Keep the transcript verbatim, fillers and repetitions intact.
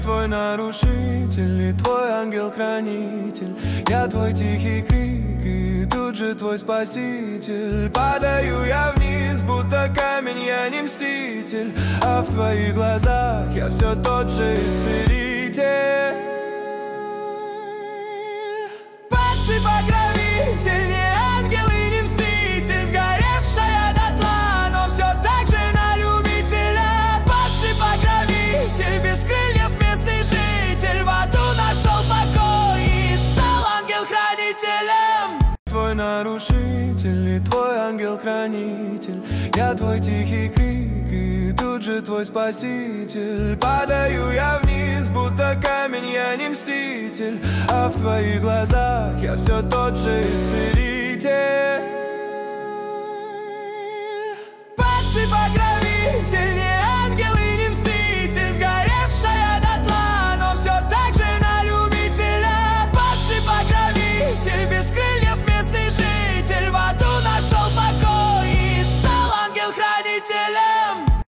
Твой нарушитель и твой ангел-хранитель. Я твой тихий крик и тут же твой спаситель. Падаю я вниз, будто камень, я не мститель, а в твоих глазах я все тот же исцелитель. Падший покровитель, не ангел и не мститель, сгоревшая дотла, но все так же на любителя. Падший покровитель, без крыльев местный житель, в аду нашел покой и стал ангел-хранителем. Твой нарушитель и твой ангел-хранитель. Я твой тихий крик и тут же твой спаситель. Падаю я вниз, будто камень, я не мститель, а в твоих глазах я все тот же исцелитель.